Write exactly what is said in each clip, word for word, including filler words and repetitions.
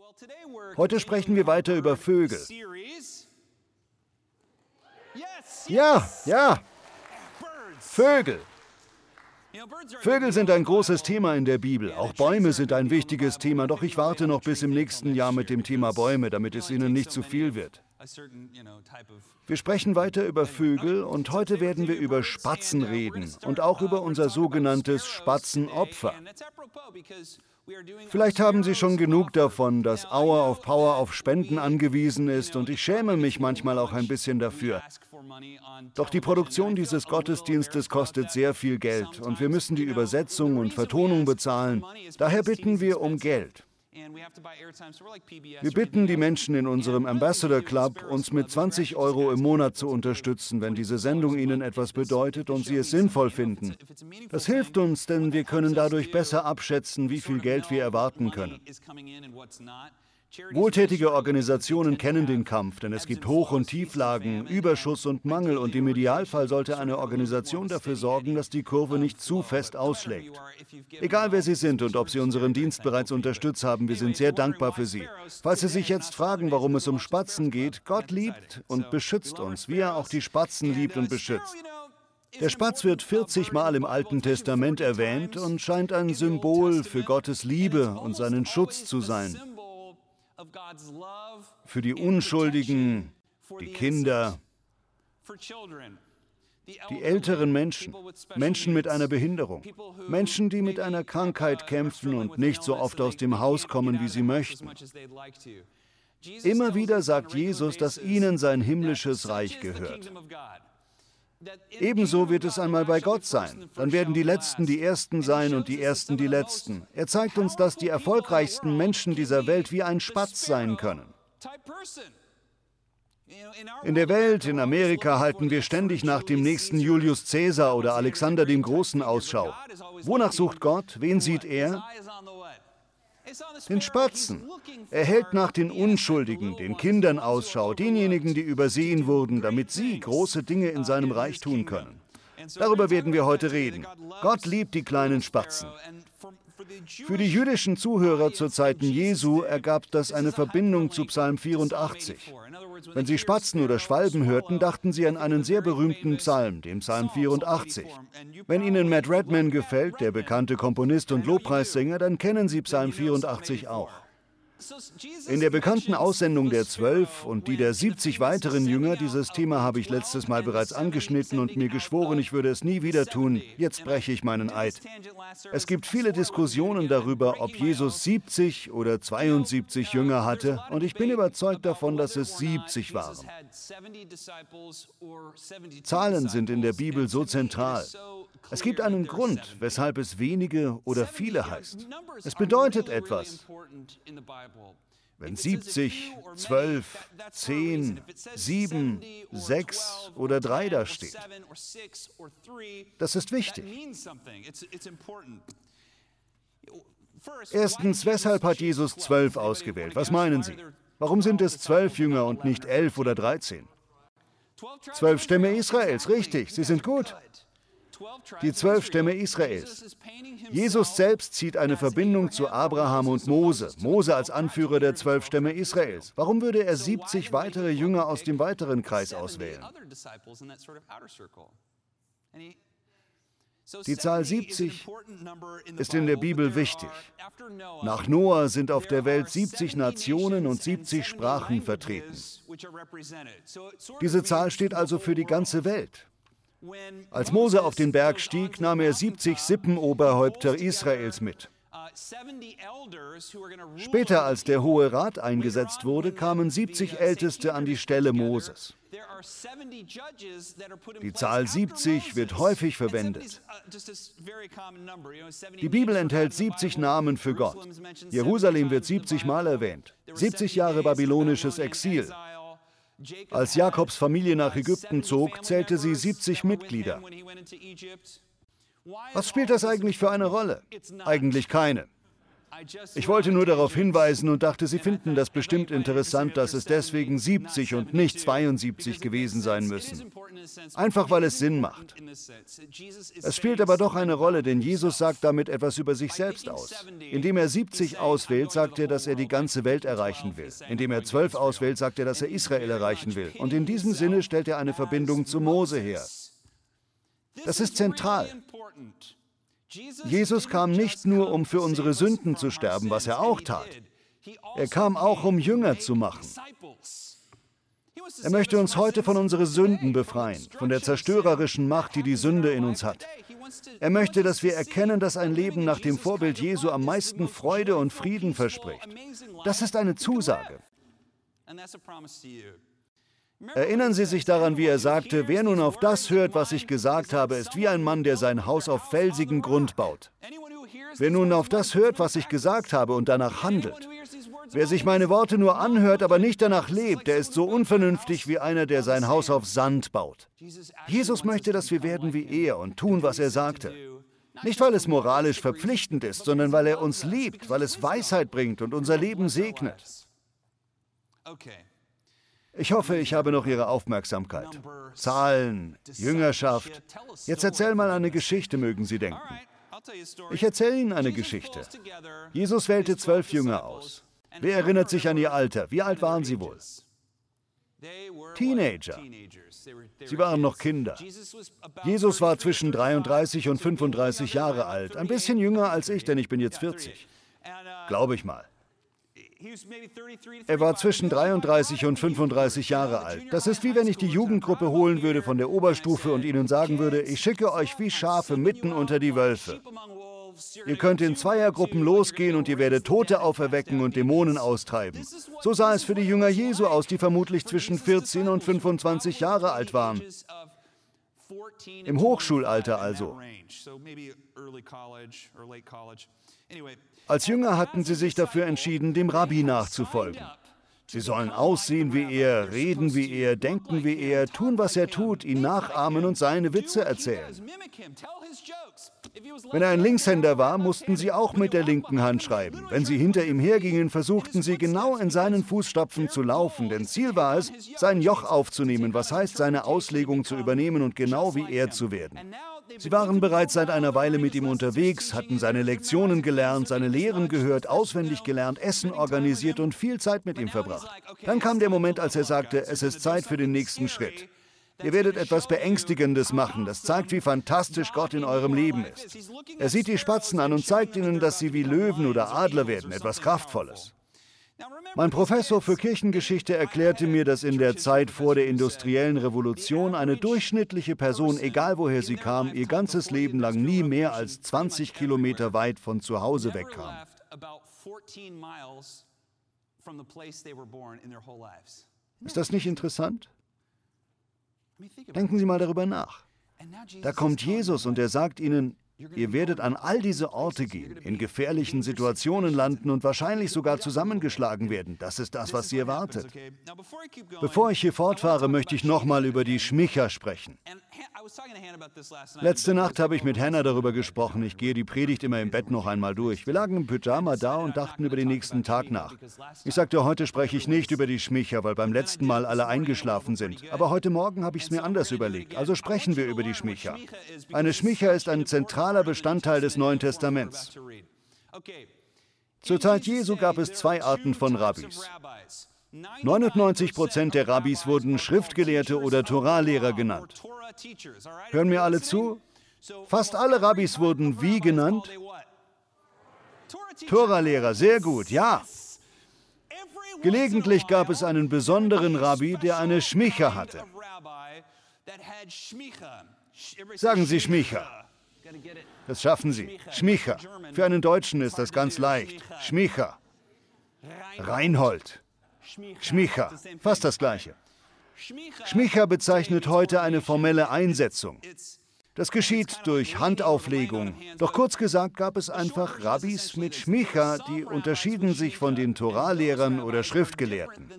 Heute sprechen wir weiter über Vögel. Ja, ja, Vögel. Vögel sind ein großes Thema in der Bibel. Auch Bäume sind ein wichtiges Thema, doch ich warte noch bis im nächsten Jahr mit dem Thema Bäume, damit es Ihnen nicht zu viel wird. Wir sprechen weiter über Vögel und heute werden wir über Spatzen reden und auch über unser sogenanntes Spatzenopfer. Vielleicht haben Sie schon genug davon, dass Hour of Power auf Spenden angewiesen ist und ich schäme mich manchmal auch ein bisschen dafür. Doch die Produktion dieses Gottesdienstes kostet sehr viel Geld und wir müssen die Übersetzung und Vertonung bezahlen. Daher bitten wir um Geld. Wir bitten die Menschen in unserem Ambassador Club, uns mit zwanzig Euro im Monat zu unterstützen, wenn diese Sendung ihnen etwas bedeutet und sie es sinnvoll finden. Das hilft uns, denn wir können dadurch besser abschätzen, wie viel Geld wir erwarten können. Wohltätige Organisationen kennen den Kampf, denn es gibt Hoch- und Tieflagen, Überschuss und Mangel und im Idealfall sollte eine Organisation dafür sorgen, dass die Kurve nicht zu fest ausschlägt. Egal wer Sie sind und ob Sie unseren Dienst bereits unterstützt haben, wir sind sehr dankbar für Sie. Falls Sie sich jetzt fragen, warum es um Spatzen geht, Gott liebt und beschützt uns, wie er auch die Spatzen liebt und beschützt. Der Spatz wird vierzig Mal im Alten Testament erwähnt und scheint ein Symbol für Gottes Liebe und seinen Schutz zu sein. Für die Unschuldigen, die Kinder, die älteren Menschen, Menschen mit einer Behinderung, Menschen, die mit einer Krankheit kämpfen und nicht so oft aus dem Haus kommen, wie sie möchten. Immer wieder sagt Jesus, dass ihnen sein himmlisches Reich gehört. Ebenso wird es einmal bei Gott sein. Dann werden die Letzten die Ersten sein und die Ersten die Letzten. Er zeigt uns, dass die erfolgreichsten Menschen dieser Welt wie ein Spatz sein können. In der Welt, in Amerika, halten wir ständig nach dem nächsten Julius Caesar oder Alexander dem Großen Ausschau. Wonach sucht Gott? Wen sieht er? Den Spatzen. Er hält nach den Unschuldigen, den Kindern Ausschau, denjenigen, die übersehen wurden, damit sie große Dinge in seinem Reich tun können. Darüber werden wir heute reden. Gott liebt die kleinen Spatzen. Für die jüdischen Zuhörer zur Zeiten Jesu ergab das eine Verbindung zu Psalm vierundachtzig. Wenn sie Spatzen oder Schwalben hörten, dachten sie an einen sehr berühmten Psalm, den Psalm vierundachtzig. Wenn Ihnen Matt Redman gefällt, der bekannte Komponist und Lobpreissänger, dann kennen Sie Psalm vierundachtzig auch. In der bekannten Aussendung der Zwölf und die der siebzig weiteren Jünger, dieses Thema habe ich letztes Mal bereits angeschnitten und mir geschworen, ich würde es nie wieder tun, jetzt breche ich meinen Eid. Es gibt viele Diskussionen darüber, ob Jesus siebzig oder zweiundsiebzig Jünger hatte und ich bin überzeugt davon, dass es siebzig waren. Zahlen sind in der Bibel so zentral. Es gibt einen Grund, weshalb es wenige oder viele heißt. Es bedeutet etwas. Wenn siebzig, zwölf, zehn, sieben, sechs oder drei da steht. Das ist wichtig. Erstens, weshalb hat Jesus zwölf ausgewählt? Was meinen Sie? Warum sind es zwölf Jünger und nicht elf oder dreizehn? Zwölf Stämme Israels, richtig, sie sind gut. Die zwölf Stämme Israels. Jesus selbst zieht eine Verbindung zu Abraham und Mose, Mose als Anführer der zwölf Stämme Israels. Warum würde er siebzig weitere Jünger aus dem weiteren Kreis auswählen? Die Zahl siebzig ist in der Bibel wichtig. Nach Noah sind auf der Welt siebzig Nationen und siebzig Sprachen vertreten. Diese Zahl steht also für die ganze Welt. Als Mose auf den Berg stieg, nahm er siebzig Sippenoberhäupter Israels mit. Später, als der Hohe Rat eingesetzt wurde, kamen siebzig Älteste an die Stelle Moses. Die Zahl siebzig wird häufig verwendet. Die Bibel enthält siebzig Namen für Gott. Jerusalem wird siebzig Mal erwähnt. siebzig Jahre babylonisches Exil. Als Jakobs Familie nach Ägypten zog, zählte sie siebzig Mitglieder. Was spielt das eigentlich für eine Rolle? Eigentlich keine. Ich wollte nur darauf hinweisen und dachte, Sie finden das bestimmt interessant, dass es deswegen siebzig und nicht zweiundsiebzig gewesen sein müssen. Einfach weil es Sinn macht. Es spielt aber doch eine Rolle, denn Jesus sagt damit etwas über sich selbst aus. Indem er siebzig auswählt, sagt er, dass er die ganze Welt erreichen will. Indem er zwölf auswählt, sagt er, dass er Israel erreichen will. Und in diesem Sinne stellt er eine Verbindung zu Mose her. Das ist zentral. Jesus kam nicht nur, um für unsere Sünden zu sterben, was er auch tat. Er kam auch, um Jünger zu machen. Er möchte uns heute von unseren Sünden befreien, von der zerstörerischen Macht, die die Sünde in uns hat. Er möchte, dass wir erkennen, dass ein Leben nach dem Vorbild Jesu am meisten Freude und Frieden verspricht. Das ist eine Zusage. Erinnern Sie sich daran, wie er sagte, wer nun auf das hört, was ich gesagt habe, ist wie ein Mann, der sein Haus auf felsigen Grund baut. Wer nun auf das hört, was ich gesagt habe und danach handelt. Wer sich meine Worte nur anhört, aber nicht danach lebt, der ist so unvernünftig wie einer, der sein Haus auf Sand baut. Jesus möchte, dass wir werden wie er und tun, was er sagte. Nicht, weil es moralisch verpflichtend ist, sondern weil er uns liebt, weil es Weisheit bringt und unser Leben segnet. Ich hoffe, ich habe noch Ihre Aufmerksamkeit. Zahlen, Jüngerschaft. Jetzt erzähl mal eine Geschichte, mögen Sie denken. Ich erzähle Ihnen eine Geschichte. Jesus wählte zwölf Jünger aus. Wer erinnert sich an ihr Alter? Wie alt waren sie wohl? Teenager. Sie waren noch Kinder. Jesus war zwischen dreiunddreißig und fünfunddreißig Jahre alt. Ein bisschen jünger als ich, denn ich bin jetzt vierzig. Glaube ich mal. Er war zwischen dreiunddreißig und fünfunddreißig Jahre alt. Das ist wie wenn ich die Jugendgruppe holen würde von der Oberstufe und ihnen sagen würde, ich schicke euch wie Schafe mitten unter die Wölfe. Ihr könnt in Zweiergruppen losgehen und ihr werdet Tote auferwecken und Dämonen austreiben. So sah es für die Jünger Jesu aus, die vermutlich zwischen vierzehn und fünfundzwanzig Jahre alt waren. Im Hochschulalter also. Als Jünger hatten sie sich dafür entschieden, dem Rabbi nachzufolgen. Sie sollen aussehen wie er, reden wie er, denken wie er, tun, was er tut, ihn nachahmen und seine Witze erzählen. Wenn er ein Linkshänder war, mussten sie auch mit der linken Hand schreiben. Wenn sie hinter ihm hergingen, versuchten sie genau in seinen Fußstapfen zu laufen, denn Ziel war es, sein Joch aufzunehmen, was heißt, seine Auslegung zu übernehmen und genau wie er zu werden. Sie waren bereits seit einer Weile mit ihm unterwegs, hatten seine Lektionen gelernt, seine Lehren gehört, auswendig gelernt, Essen organisiert und viel Zeit mit ihm verbracht. Dann kam der Moment, als er sagte, es ist Zeit für den nächsten Schritt. Ihr werdet etwas Beängstigendes machen, das zeigt, wie fantastisch Gott in eurem Leben ist. Er sieht die Spatzen an und zeigt ihnen, dass sie wie Löwen oder Adler werden, etwas Kraftvolles. Mein Professor für Kirchengeschichte erklärte mir, dass in der Zeit vor der industriellen Revolution eine durchschnittliche Person, egal woher sie kam, ihr ganzes Leben lang nie mehr als zwanzig Kilometer weit von zu Hause wegkam. Ist das nicht interessant? Denken Sie mal darüber nach. Da kommt Jesus und er sagt ihnen, ihr werdet an all diese Orte gehen, in gefährlichen Situationen landen und wahrscheinlich sogar zusammengeschlagen werden. Das ist das, was sie erwartet. Bevor ich hier fortfahre, möchte ich nochmal über die Schmicher sprechen. Letzte Nacht habe ich mit Hannah darüber gesprochen. Ich gehe die Predigt immer im Bett noch einmal durch. Wir lagen im Pyjama da und dachten über den nächsten Tag nach. Ich sagte, heute spreche ich nicht über die Schmicher, weil beim letzten Mal alle eingeschlafen sind. Aber heute Morgen habe ich es mir anders überlegt. Also sprechen wir über die Schmicher. Eine Schmicher ist ein zentraler Bestandteil des Neuen Testaments. Zur Zeit Jesu gab es zwei Arten von Rabbis. neunundneunzig Prozent der Rabbis wurden Schriftgelehrte oder Toralehrer genannt. Hören mir alle zu? Fast alle Rabbis wurden wie genannt? Toralehrer, sehr gut, ja. Gelegentlich gab es einen besonderen Rabbi, der eine Schmicha hatte. Sagen Sie Schmicha. Das schaffen Sie. Schmicha. Für einen Deutschen ist das ganz leicht. Schmicha. Reinhold. Schmicha. Fast das Gleiche. Schmicha bezeichnet heute eine formelle Einsetzung. Das geschieht durch Handauflegung. Doch kurz gesagt gab es einfach Rabbis mit Schmicha, die unterschieden sich von den Toralehrern oder Schriftgelehrten.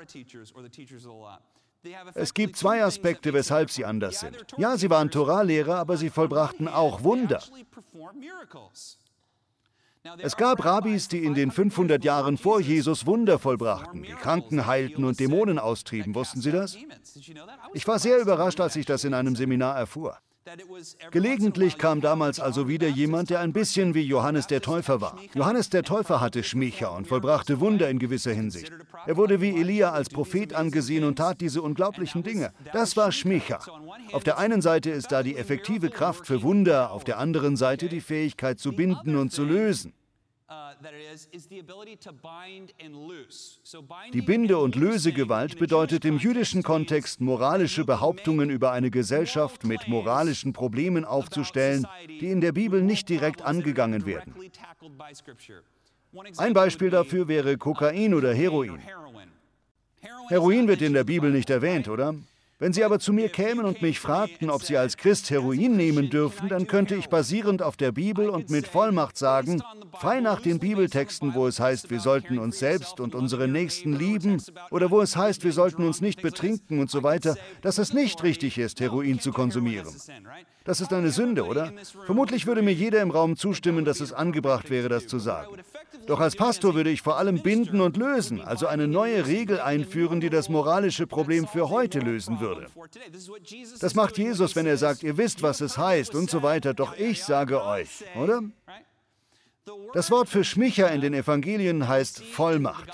Es gibt zwei Aspekte, weshalb sie anders sind. Ja, sie waren Toralehrer, aber sie vollbrachten auch Wunder. Es gab Rabbis, die in den fünfhundert Jahren vor Jesus Wunder vollbrachten, die Kranken heilten und Dämonen austrieben. Wussten Sie das? Ich war sehr überrascht, als ich das in einem Seminar erfuhr. Gelegentlich kam damals also wieder jemand, der ein bisschen wie Johannes der Täufer war. Johannes der Täufer hatte Schmicha und vollbrachte Wunder in gewisser Hinsicht. Er wurde wie Elia als Prophet angesehen und tat diese unglaublichen Dinge. Das war Schmicha. Auf der einen Seite ist da die effektive Kraft für Wunder, auf der anderen Seite die Fähigkeit zu binden und zu lösen. Die Binde- und Lösegewalt bedeutet im jüdischen Kontext, moralische Behauptungen über eine Gesellschaft mit moralischen Problemen aufzustellen, die in der Bibel nicht direkt angegangen werden. Ein Beispiel dafür wäre Kokain oder Heroin. Heroin wird in der Bibel nicht erwähnt, oder? Wenn Sie aber zu mir kämen und mich fragten, ob Sie als Christ Heroin nehmen dürfen, dann könnte ich basierend auf der Bibel und mit Vollmacht sagen, frei nach den Bibeltexten, wo es heißt, wir sollten uns selbst und unsere Nächsten lieben, oder wo es heißt, wir sollten uns nicht betrinken und so weiter, dass es nicht richtig ist, Heroin zu konsumieren. Das ist eine Sünde, oder? Vermutlich würde mir jeder im Raum zustimmen, dass es angebracht wäre, das zu sagen. Doch als Pastor würde ich vor allem binden und lösen, also eine neue Regel einführen, die das moralische Problem für heute lösen würde. Das macht Jesus, wenn er sagt, ihr wisst, was es heißt und so weiter, doch ich sage euch, oder? Das Wort für Schmicha in den Evangelien heißt Vollmacht.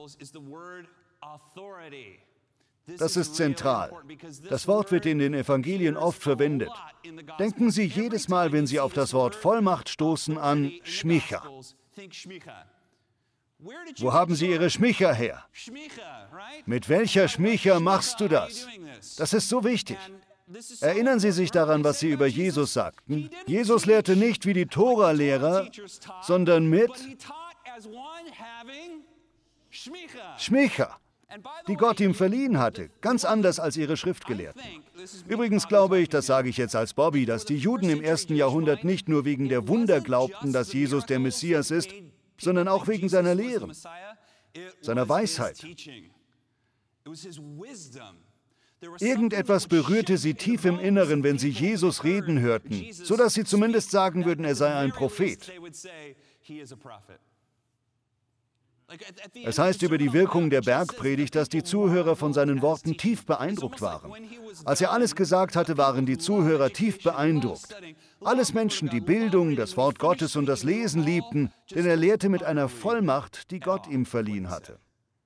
Das ist zentral. Das Wort wird in den Evangelien oft verwendet. Denken Sie jedes Mal, wenn Sie auf das Wort Vollmacht stoßen, an Schmicha. Wo haben Sie Ihre Schmicha her? Mit welcher Schmicha machst du das? Das ist so wichtig. Erinnern Sie sich daran, was Sie über Jesus sagten? Jesus lehrte nicht wie die Tora-Lehrer, sondern mit Schmicha, die Gott ihm verliehen hatte, ganz anders als ihre Schriftgelehrten. Übrigens glaube ich, das sage ich jetzt als Bobby, dass die Juden im ersten Jahrhundert nicht nur wegen der Wunder glaubten, dass Jesus der Messias ist, sondern auch wegen seiner Lehren, seiner Weisheit. Irgendetwas berührte sie tief im Inneren, wenn sie Jesus reden hörten, sodass sie zumindest sagen würden, er sei ein Prophet. Es heißt über die Wirkung der Bergpredigt, dass die Zuhörer von seinen Worten tief beeindruckt waren. Als er alles gesagt hatte, waren die Zuhörer tief beeindruckt. Alles Menschen, die Bildung, das Wort Gottes und das Lesen liebten, denn er lehrte mit einer Vollmacht, die Gott ihm verliehen hatte.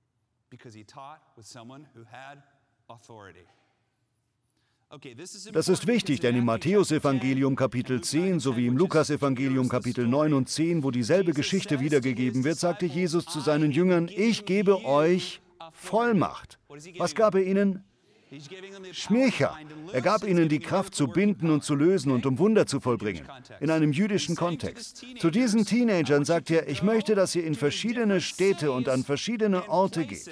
Das ist wichtig, denn im Matthäusevangelium Kapitel zehn sowie im Lukasevangelium Kapitel neun und zehn, wo dieselbe Geschichte wiedergegeben wird, sagte Jesus zu seinen Jüngern, ich gebe euch Vollmacht. Was gab er ihnen? Schmicha. Er gab ihnen die Kraft zu binden und zu lösen und um Wunder zu vollbringen. In einem jüdischen Kontext. Zu diesen Teenagern sagt er, ich möchte, dass ihr in verschiedene Städte und an verschiedene Orte geht.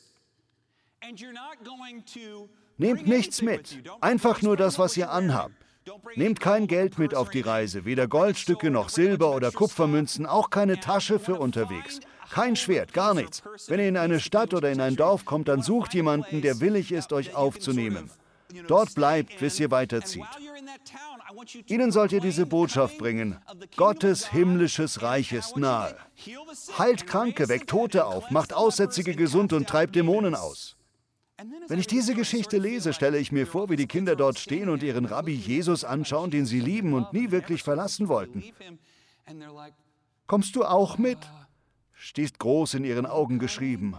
Nehmt nichts mit, einfach nur das, was ihr anhabt. Nehmt kein Geld mit auf die Reise, weder Goldstücke noch Silber oder Kupfermünzen, auch keine Tasche für unterwegs. Kein Schwert, gar nichts. Wenn ihr in eine Stadt oder in ein Dorf kommt, dann sucht jemanden, der willig ist, euch aufzunehmen. Dort bleibt, bis ihr weiterzieht. Ihnen sollt ihr diese Botschaft bringen. Gottes himmlisches Reich ist nahe. Heilt Kranke, weckt Tote auf, macht Aussätzige gesund und treibt Dämonen aus. Wenn ich diese Geschichte lese, stelle ich mir vor, wie die Kinder dort stehen und ihren Rabbi Jesus anschauen, den sie lieben und nie wirklich verlassen wollten. Kommst du auch mit? Steht groß in ihren Augen geschrieben.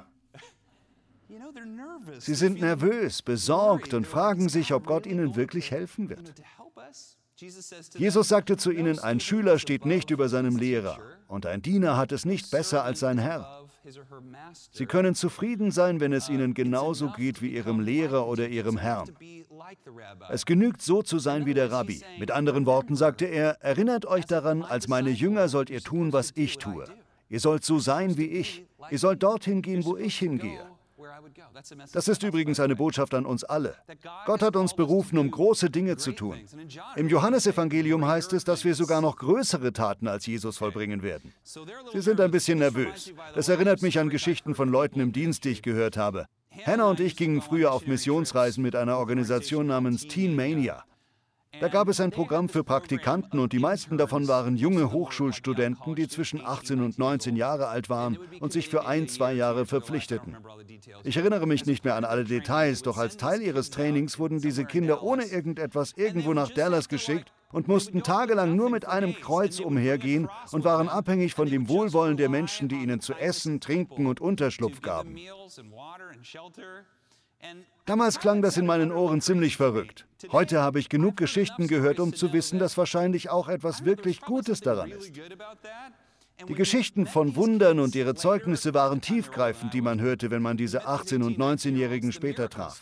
Sie sind nervös, besorgt und fragen sich, ob Gott ihnen wirklich helfen wird. Jesus sagte zu ihnen, ein Schüler steht nicht über seinem Lehrer und ein Diener hat es nicht besser als sein Herr. Sie können zufrieden sein, wenn es ihnen genauso geht wie ihrem Lehrer oder ihrem Herrn. Es genügt, so zu sein wie der Rabbi. Mit anderen Worten sagte er, erinnert euch daran, als meine Jünger sollt ihr tun, was ich tue. Ihr sollt so sein wie ich. Ihr sollt dorthin gehen, wo ich hingehe. Das ist übrigens eine Botschaft an uns alle. Gott hat uns berufen, um große Dinge zu tun. Im Johannesevangelium heißt es, dass wir sogar noch größere Taten als Jesus vollbringen werden. Sie sind ein bisschen nervös. Das erinnert mich an Geschichten von Leuten im Dienst, die ich gehört habe. Hannah und ich gingen früher auf Missionsreisen mit einer Organisation namens Teen Mania. Da gab es ein Programm für Praktikanten und die meisten davon waren junge Hochschulstudenten, die zwischen achtzehn und neunzehn Jahre alt waren und sich für ein, zwei Jahre verpflichteten. Ich erinnere mich nicht mehr an alle Details, doch als Teil ihres Trainings wurden diese Kinder ohne irgendetwas irgendwo nach Dallas geschickt und mussten tagelang nur mit einem Kreuz umhergehen und waren abhängig von dem Wohlwollen der Menschen, die ihnen zu essen, trinken und Unterschlupf gaben. Damals klang das in meinen Ohren ziemlich verrückt. Heute habe ich genug Geschichten gehört, um zu wissen, dass wahrscheinlich auch etwas wirklich Gutes daran ist. Die Geschichten von Wundern und ihre Zeugnisse waren tiefgreifend, die man hörte, wenn man diese achtzehn- und neunzehnjährigen später traf.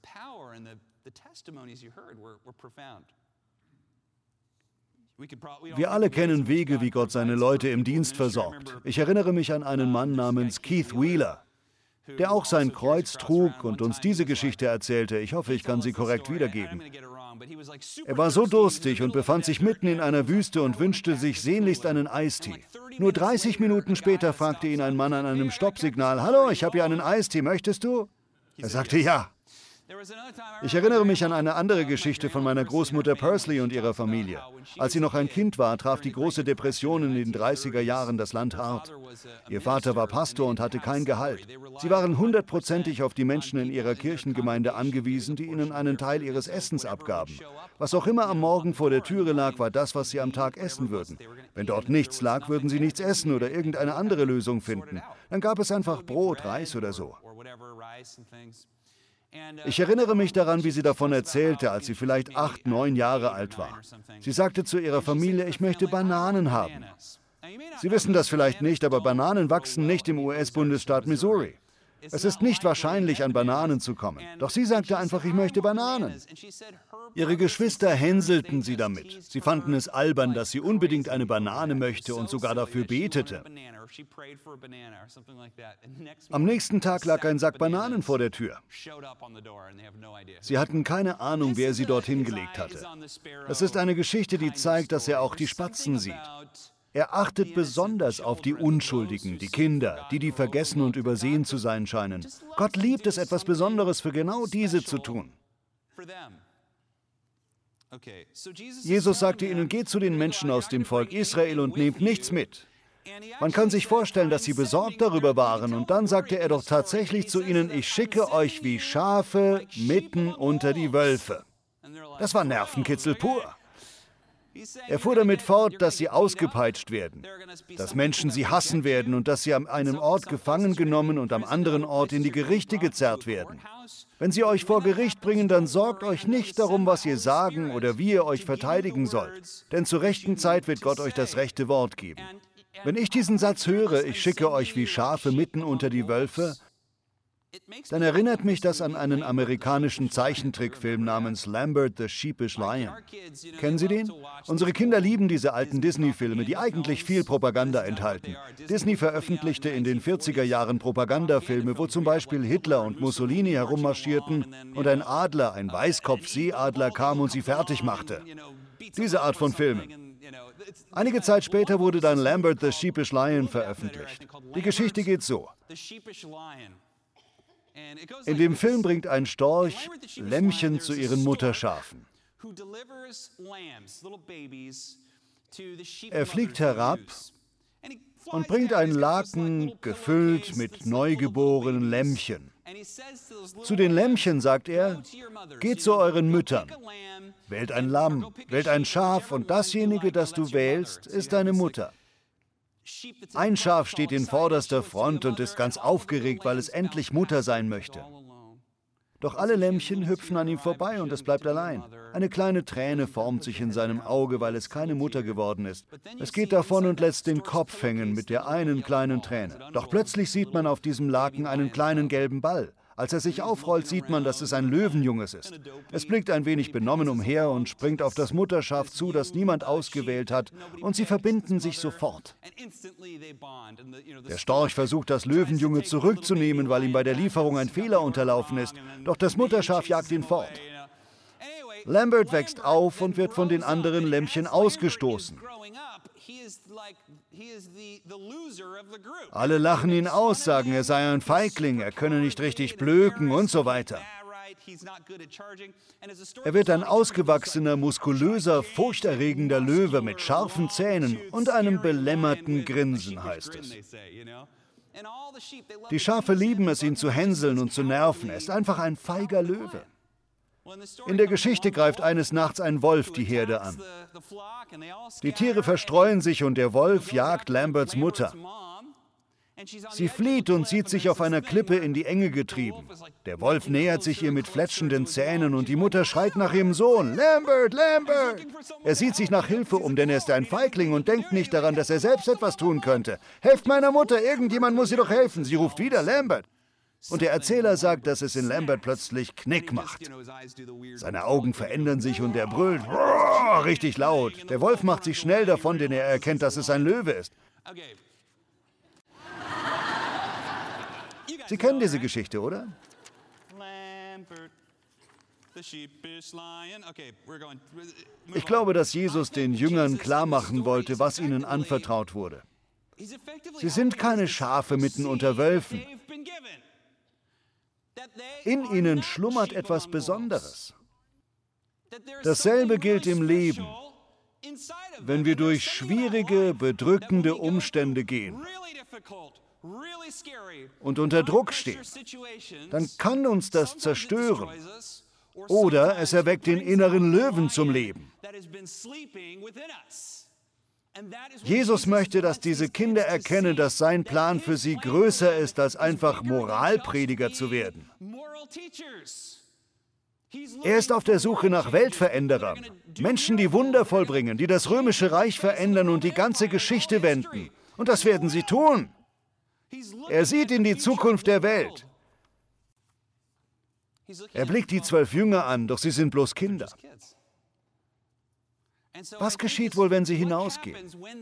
Wir alle kennen Wege, wie Gott seine Leute im Dienst versorgt. Ich erinnere mich an einen Mann namens Keith Wheeler, der auch sein Kreuz trug und uns diese Geschichte erzählte. Ich hoffe, ich kann sie korrekt wiedergeben. Er war so durstig und befand sich mitten in einer Wüste und wünschte sich sehnlichst einen Eistee. Nur dreißig Minuten später fragte ihn ein Mann an einem Stoppsignal: »Hallo, ich habe hier einen Eistee, möchtest du?« Er sagte ja. Ich erinnere mich an eine andere Geschichte von meiner Großmutter Pursley und ihrer Familie. Als sie noch ein Kind war, traf die große Depression in den dreißiger Jahren das Land hart. Ihr Vater war Pastor und hatte kein Gehalt. Sie waren hundertprozentig auf die Menschen in ihrer Kirchengemeinde angewiesen, die ihnen einen Teil ihres Essens abgaben. Was auch immer am Morgen vor der Türe lag, war das, was sie am Tag essen würden. Wenn dort nichts lag, würden sie nichts essen oder irgendeine andere Lösung finden. Dann gab es einfach Brot, Reis oder so. Ich erinnere mich daran, wie sie davon erzählte, als sie vielleicht acht, neun Jahre alt war. Sie sagte zu ihrer Familie: „Ich möchte Bananen haben." Sie wissen das vielleicht nicht, aber Bananen wachsen nicht im U S-Bundesstaat Missouri. Es ist nicht wahrscheinlich, an Bananen zu kommen. Doch sie sagte einfach: „Ich möchte Bananen." Ihre Geschwister hänselten sie damit. Sie fanden es albern, dass sie unbedingt eine Banane möchte und sogar dafür betete. Am nächsten Tag lag ein Sack Bananen vor der Tür. Sie hatten keine Ahnung, wer sie dorthin gelegt hatte. Das ist eine Geschichte, die zeigt, dass er auch die Spatzen sieht. Er achtet besonders auf die Unschuldigen, die Kinder, die, die vergessen und übersehen zu sein scheinen. Gott liebt es, etwas Besonderes für genau diese zu tun. Jesus sagte ihnen: „Geht zu den Menschen aus dem Volk Israel und nehmt nichts mit." Man kann sich vorstellen, dass sie besorgt darüber waren. Und dann sagte er doch tatsächlich zu ihnen: „Ich schicke euch wie Schafe mitten unter die Wölfe." Das war Nervenkitzel pur. Er fuhr damit fort, dass sie ausgepeitscht werden, dass Menschen sie hassen werden und dass sie an einem Ort gefangen genommen und am anderen Ort in die Gerichte gezerrt werden. Wenn sie euch vor Gericht bringen, dann sorgt euch nicht darum, was ihr sagen oder wie ihr euch verteidigen sollt, denn zur rechten Zeit wird Gott euch das rechte Wort geben. Wenn ich diesen Satz höre: „Ich schicke euch wie Schafe mitten unter die Wölfe", dann erinnert mich das an einen amerikanischen Zeichentrickfilm namens Lambert the Sheepish Lion. Kennen Sie den? Unsere Kinder lieben diese alten Disney-Filme, die eigentlich viel Propaganda enthalten. Disney veröffentlichte in den vierziger Jahren Propagandafilme, wo zum Beispiel Hitler und Mussolini herummarschierten und ein Adler, ein Weißkopf-Seeadler, kam und sie fertig machte. Diese Art von Filmen. Einige Zeit später wurde dann Lambert the Sheepish Lion veröffentlicht. Die Geschichte geht so: In dem Film bringt ein Storch Lämmchen zu ihren Mutterschafen. Er fliegt herab und bringt ein Laken gefüllt mit neugeborenen Lämmchen. Zu den Lämmchen sagt er: „Geht zu euren Müttern. Wählt ein Lamm, wählt ein Schaf und dasjenige, das du wählst, ist deine Mutter." Ein Schaf steht in vorderster Front und ist ganz aufgeregt, weil es endlich Mutter sein möchte. Doch alle Lämmchen hüpfen an ihm vorbei und es bleibt allein. Eine kleine Träne formt sich in seinem Auge, weil es keine Mutter geworden ist. Es geht davon und lässt den Kopf hängen mit der einen kleinen Träne. Doch plötzlich sieht man auf diesem Laken einen kleinen gelben Ball. Als er sich aufrollt, sieht man, dass es ein Löwenjunges ist. Es blickt ein wenig benommen umher und springt auf das Mutterschaf zu, das niemand ausgewählt hat, und sie verbinden sich sofort. Der Storch versucht, das Löwenjunge zurückzunehmen, weil ihm bei der Lieferung ein Fehler unterlaufen ist, doch das Mutterschaf jagt ihn fort. Lambert wächst auf und wird von den anderen Lämmchen ausgestoßen. Alle lachen ihn aus, sagen, er sei ein Feigling, er könne nicht richtig blöken und so weiter. Er wird ein ausgewachsener, muskulöser, furchterregender Löwe mit scharfen Zähnen und einem belämmerten Grinsen, heißt es. Die Schafe lieben es, ihn zu hänseln und zu nerven. Er ist einfach ein feiger Löwe. In der Geschichte greift eines Nachts ein Wolf die Herde an. Die Tiere verstreuen sich und der Wolf jagt Lamberts Mutter. Sie flieht und sieht sich auf einer Klippe in die Enge getrieben. Der Wolf nähert sich ihr mit fletschenden Zähnen und die Mutter schreit nach ihrem Sohn: Lambert, Lambert! Er sieht sich nach Hilfe um, denn er ist ein Feigling und denkt nicht daran, dass er selbst etwas tun könnte. Helft meiner Mutter, irgendjemand muss ihr doch helfen. Sie ruft wieder: Lambert! Und der Erzähler sagt, dass es in Lambert plötzlich Knick macht. Seine Augen verändern sich und er brüllt Roar, richtig laut. Der Wolf macht sich schnell davon, denn er erkennt, dass es ein Löwe ist. Sie kennen diese Geschichte, oder? Ich glaube, dass Jesus den Jüngern klarmachen wollte, was ihnen anvertraut wurde. Sie sind keine Schafe mitten unter Wölfen. In ihnen schlummert etwas Besonderes. Dasselbe gilt im Leben. Wenn wir durch schwierige, bedrückende Umstände gehen und unter Druck stehen, dann kann uns das zerstören. Oder es erweckt den inneren Löwen zum Leben. Jesus möchte, dass diese Kinder erkennen, dass sein Plan für sie größer ist, als einfach Moralprediger zu werden. Er ist auf der Suche nach Weltveränderern, Menschen, die Wunder vollbringen, die das römische Reich verändern und die ganze Geschichte wenden. Und das werden sie tun. Er sieht in die Zukunft der Welt. Er blickt die zwölf Jünger an, doch sie sind bloß Kinder. Was geschieht wohl, wenn sie hinausgehen?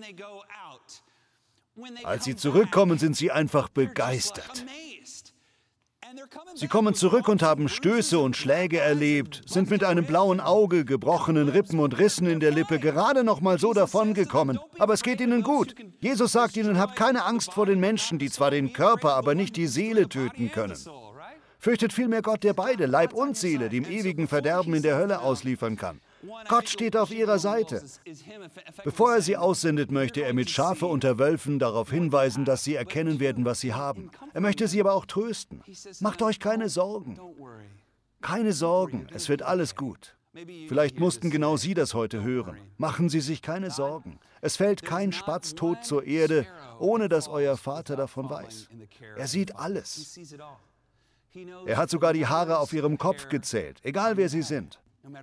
Als sie zurückkommen, sind sie einfach begeistert. Sie kommen zurück und haben Stöße und Schläge erlebt, sind mit einem blauen Auge, gebrochenen Rippen und Rissen in der Lippe gerade noch mal so davongekommen. Aber es geht ihnen gut. Jesus sagt ihnen, habt keine Angst vor den Menschen, die zwar den Körper, aber nicht die Seele töten können. Fürchtet vielmehr Gott, der beide, Leib und Seele, dem ewigen Verderben in der Hölle ausliefern kann. Gott steht auf ihrer Seite. Bevor er sie aussendet, möchte er mit Schafe unter Wölfen darauf hinweisen, dass sie erkennen werden, was sie haben. Er möchte sie aber auch trösten. Macht euch keine Sorgen. Keine Sorgen, es wird alles gut. Vielleicht mussten genau Sie das heute hören. Machen Sie sich keine Sorgen. Es fällt kein Spatz tot zur Erde, ohne dass euer Vater davon weiß. Er sieht alles. Er hat sogar die Haare auf ihrem Kopf gezählt, egal wer sie sind.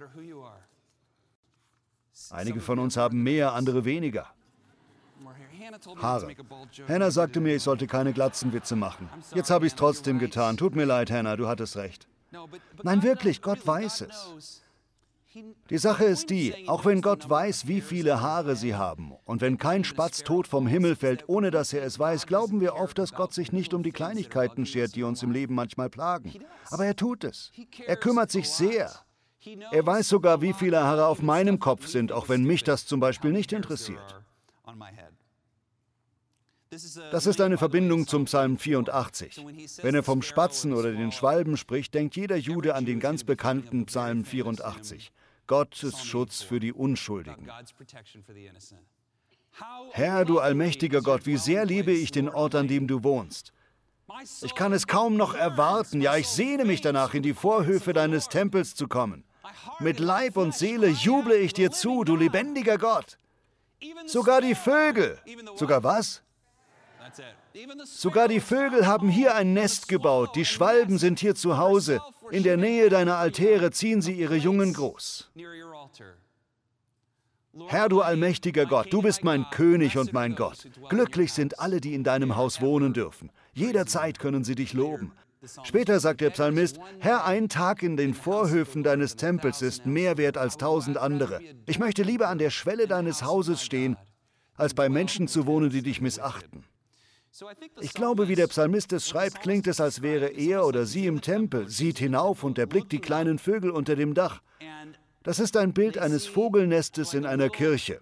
Einige von uns haben mehr, andere weniger. Haare. Hannah sagte mir, ich sollte keine Glatzenwitze machen. Jetzt habe ich es trotzdem getan. Tut mir leid, Hannah, du hattest recht. Nein, wirklich, Gott weiß es. Die Sache ist die, auch wenn Gott weiß, wie viele Haare sie haben, und wenn kein Spatz tot vom Himmel fällt, ohne dass er es weiß, glauben wir oft, dass Gott sich nicht um die Kleinigkeiten schert, die uns im Leben manchmal plagen. Aber er tut es. Er kümmert sich sehr. Er weiß sogar, wie viele Haare auf meinem Kopf sind, auch wenn mich das zum Beispiel nicht interessiert. Das ist eine Verbindung zum Psalm vierundachtzig. Wenn er vom Spatzen oder den Schwalben spricht, denkt jeder Jude an den ganz bekannten Psalm vierundachtzig. Gottes Schutz für die Unschuldigen. Herr, du allmächtiger Gott, wie sehr liebe ich den Ort, an dem du wohnst. Ich kann es kaum noch erwarten, ja, ich sehne mich danach, in die Vorhöfe deines Tempels zu kommen. Mit Leib und Seele juble ich dir zu, du lebendiger Gott. Sogar die Vögel, sogar was? Sogar die Vögel haben hier ein Nest gebaut, die Schwalben sind hier zu Hause. In der Nähe deiner Altäre ziehen sie ihre Jungen groß. Herr, du allmächtiger Gott, du bist mein König und mein Gott. Glücklich sind alle, die in deinem Haus wohnen dürfen. Jederzeit können sie dich loben. Später sagt der Psalmist, Herr, ein Tag in den Vorhöfen deines Tempels ist mehr wert als tausend andere. Ich möchte lieber an der Schwelle deines Hauses stehen, als bei Menschen zu wohnen, die dich missachten. Ich glaube, wie der Psalmist es schreibt, klingt es, als wäre er oder sie im Tempel, sieht hinauf und erblickt die kleinen Vögel unter dem Dach. Das ist ein Bild eines Vogelnestes in einer Kirche.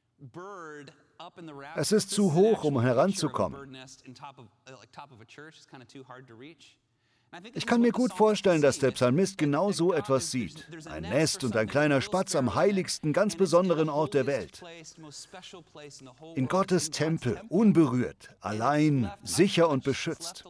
Es ist zu hoch, um heranzukommen. Ich kann mir gut vorstellen, dass der Psalmist genau so etwas sieht. Ein Nest und ein kleiner Spatz am heiligsten, ganz besonderen Ort der Welt. In Gottes Tempel, unberührt, allein, sicher und beschützt.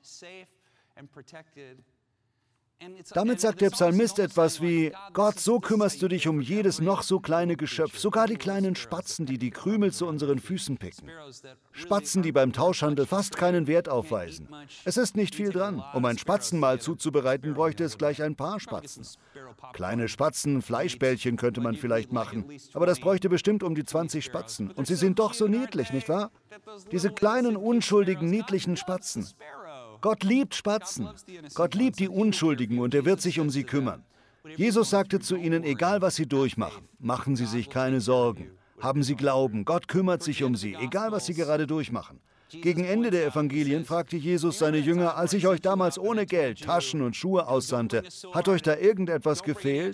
Damit sagt der Psalmist etwas wie: Gott, so kümmerst du dich um jedes noch so kleine Geschöpf, sogar die kleinen Spatzen, die die Krümel zu unseren Füßen picken. Spatzen, die beim Tauschhandel fast keinen Wert aufweisen. Es ist nicht viel dran. Um ein Spatzenmahl zuzubereiten, bräuchte es gleich ein paar Spatzen. Kleine Spatzen, Fleischbällchen könnte man vielleicht machen, aber das bräuchte bestimmt um die zwanzig Spatzen. Und sie sind doch so niedlich, nicht wahr? Diese kleinen, unschuldigen, niedlichen Spatzen. Gott liebt Spatzen. Gott liebt die Unschuldigen und er wird sich um sie kümmern. Jesus sagte zu ihnen, egal was sie durchmachen, machen Sie sich keine Sorgen. Haben Sie Glauben, Gott kümmert sich um sie, egal was sie gerade durchmachen. Gegen Ende der Evangelien fragte Jesus seine Jünger, als ich euch damals ohne Geld, Taschen und Schuhe aussandte, hat euch da irgendetwas gefehlt?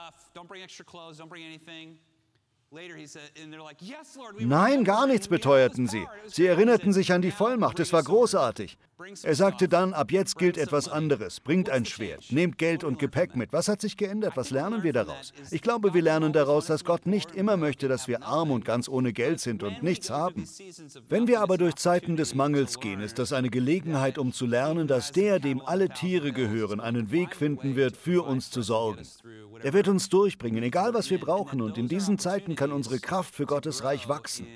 Nein, gar nichts, beteuerten sie. Sie erinnerten sich an die Vollmacht, es war großartig. Er sagte dann, ab jetzt gilt etwas anderes. Bringt ein Schwert, nehmt Geld und Gepäck mit. Was hat sich geändert? Was lernen wir daraus? Ich glaube, wir lernen daraus, dass Gott nicht immer möchte, dass wir arm und ganz ohne Geld sind und nichts haben. Wenn wir aber durch Zeiten des Mangels gehen, ist das eine Gelegenheit, um zu lernen, dass der, dem alle Tiere gehören, einen Weg finden wird, für uns zu sorgen. Er wird uns durchbringen, egal was wir brauchen, und in diesen Zeiten kann unsere Kraft für Gottes Reich wachsen.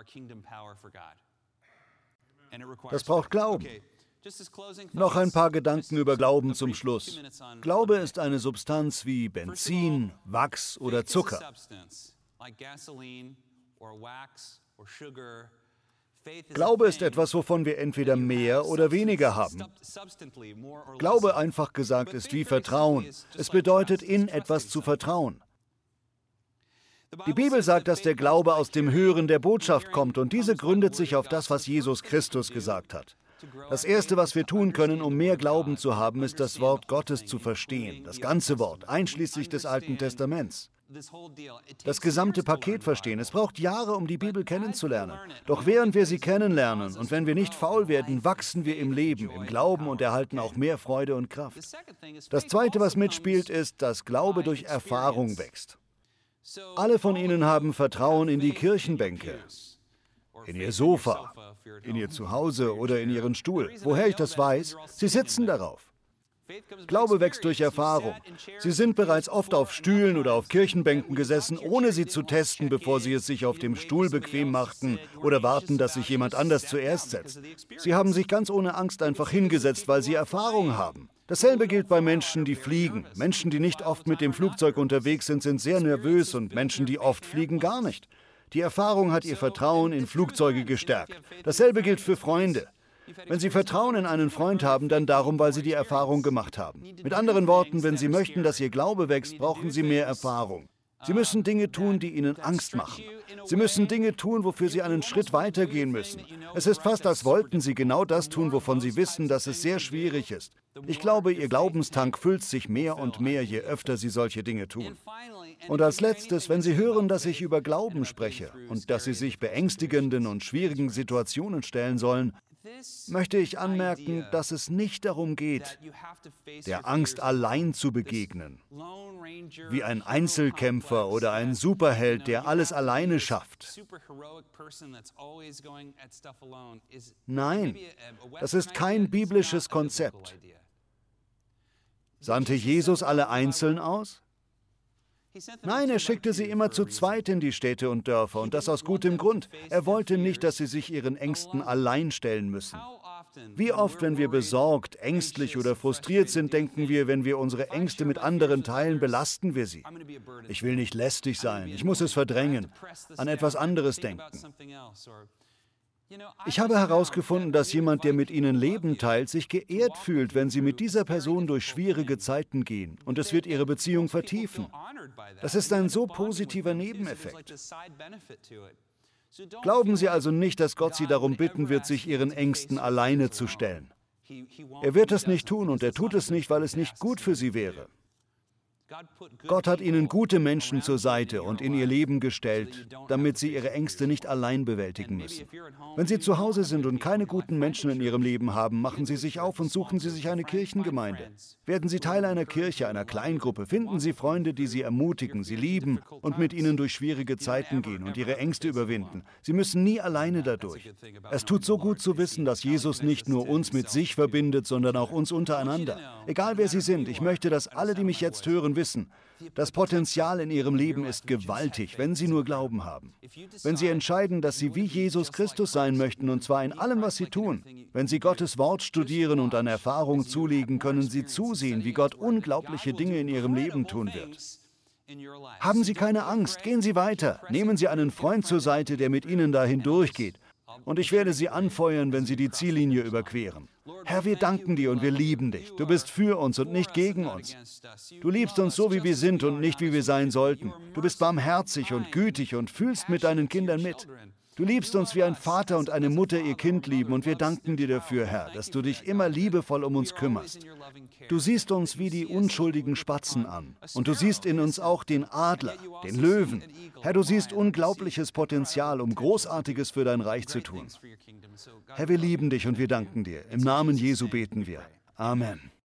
Das braucht Glauben. Noch ein paar Gedanken über Glauben zum Schluss. Glaube ist eine Substanz wie Benzin, Wachs oder Zucker. Glaube ist etwas, wovon wir entweder mehr oder weniger haben. Glaube, einfach gesagt, ist wie Vertrauen. Es bedeutet, in etwas zu vertrauen. Die Bibel sagt, dass der Glaube aus dem Hören der Botschaft kommt, und diese gründet sich auf das, was Jesus Christus gesagt hat. Das Erste, was wir tun können, um mehr Glauben zu haben, ist, das Wort Gottes zu verstehen. Das ganze Wort, einschließlich des Alten Testaments. Das gesamte Paket verstehen. Es braucht Jahre, um die Bibel kennenzulernen. Doch während wir sie kennenlernen und wenn wir nicht faul werden, wachsen wir im Leben, im Glauben und erhalten auch mehr Freude und Kraft. Das Zweite, was mitspielt, ist, dass Glaube durch Erfahrung wächst. Alle von Ihnen haben Vertrauen in die Kirchenbänke, in Ihr Sofa, in Ihr Zuhause oder in Ihren Stuhl. Woher ich das weiß? Sie sitzen darauf. Glaube wächst durch Erfahrung. Sie sind bereits oft auf Stühlen oder auf Kirchenbänken gesessen, ohne sie zu testen, bevor sie es sich auf dem Stuhl bequem machten oder warten, dass sich jemand anders zuerst setzt. Sie haben sich ganz ohne Angst einfach hingesetzt, weil sie Erfahrung haben. Dasselbe gilt bei Menschen, die fliegen. Menschen, die nicht oft mit dem Flugzeug unterwegs sind, sind sehr nervös, und Menschen, die oft fliegen, gar nicht. Die Erfahrung hat ihr Vertrauen in Flugzeuge gestärkt. Dasselbe gilt für Freunde. Wenn Sie Vertrauen in einen Freund haben, dann darum, weil Sie die Erfahrung gemacht haben. Mit anderen Worten, wenn Sie möchten, dass Ihr Glaube wächst, brauchen Sie mehr Erfahrung. Sie müssen Dinge tun, die Ihnen Angst machen. Sie müssen Dinge tun, wofür Sie einen Schritt weitergehen müssen. Es ist fast, als wollten Sie genau das tun, wovon Sie wissen, dass es sehr schwierig ist. Ich glaube, Ihr Glaubenstank füllt sich mehr und mehr, je öfter Sie solche Dinge tun. Und als Letztes, wenn Sie hören, dass ich über Glauben spreche und dass Sie sich beängstigenden und schwierigen Situationen stellen sollen, möchte ich anmerken, dass es nicht darum geht, der Angst allein zu begegnen, wie ein Einzelkämpfer oder ein Superheld, der alles alleine schafft. Nein, das ist kein biblisches Konzept. Sandte Jesus alle einzeln aus? Nein, er schickte sie immer zu zweit in die Städte und Dörfer, und das aus gutem Grund. Er wollte nicht, dass sie sich ihren Ängsten allein stellen müssen. Wie oft, wenn wir besorgt, ängstlich oder frustriert sind, denken wir, wenn wir unsere Ängste mit anderen teilen, belasten wir sie. Ich will nicht lästig sein, ich muss es verdrängen, an etwas anderes denken. Ich habe herausgefunden, dass jemand, der mit Ihnen Leben teilt, sich geehrt fühlt, wenn Sie mit dieser Person durch schwierige Zeiten gehen, und es wird Ihre Beziehung vertiefen. Das ist ein so positiver Nebeneffekt. Glauben Sie also nicht, dass Gott Sie darum bitten wird, sich Ihren Ängsten alleine zu stellen. Er wird es nicht tun, und er tut es nicht, weil es nicht gut für Sie wäre. Gott hat ihnen gute Menschen zur Seite und in ihr Leben gestellt, damit sie ihre Ängste nicht allein bewältigen müssen. Wenn Sie zu Hause sind und keine guten Menschen in Ihrem Leben haben, machen Sie sich auf und suchen Sie sich eine Kirchengemeinde. Werden Sie Teil einer Kirche, einer Kleingruppe, finden Sie Freunde, die Sie ermutigen, Sie lieben und mit Ihnen durch schwierige Zeiten gehen und Ihre Ängste überwinden. Sie müssen nie alleine dadurch. Es tut so gut zu wissen, dass Jesus nicht nur uns mit sich verbindet, sondern auch uns untereinander. Egal wer Sie sind, ich möchte, dass alle, die mich jetzt hören, wissen, das Potenzial in Ihrem Leben ist gewaltig, wenn Sie nur Glauben haben. Wenn Sie entscheiden, dass Sie wie Jesus Christus sein möchten, und zwar in allem, was Sie tun, wenn Sie Gottes Wort studieren und an Erfahrung zulegen, können Sie zusehen, wie Gott unglaubliche Dinge in Ihrem Leben tun wird. Haben Sie keine Angst, gehen Sie weiter. Nehmen Sie einen Freund zur Seite, der mit Ihnen da hindurchgeht. Und ich werde Sie anfeuern, wenn Sie die Ziellinie überqueren. Herr, wir danken dir und wir lieben dich. Du bist für uns und nicht gegen uns. Du liebst uns so, wie wir sind und nicht, wie wir sein sollten. Du bist barmherzig und gütig und fühlst mit deinen Kindern mit. Du liebst uns, wie ein Vater und eine Mutter ihr Kind lieben, und wir danken dir dafür, Herr, dass du dich immer liebevoll um uns kümmerst. Du siehst uns wie die unschuldigen Spatzen an, und du siehst in uns auch den Adler, den Löwen. Herr, du siehst unglaubliches Potenzial, um Großartiges für dein Reich zu tun. Herr, wir lieben dich und wir danken dir. Im Namen Jesu beten wir. Amen.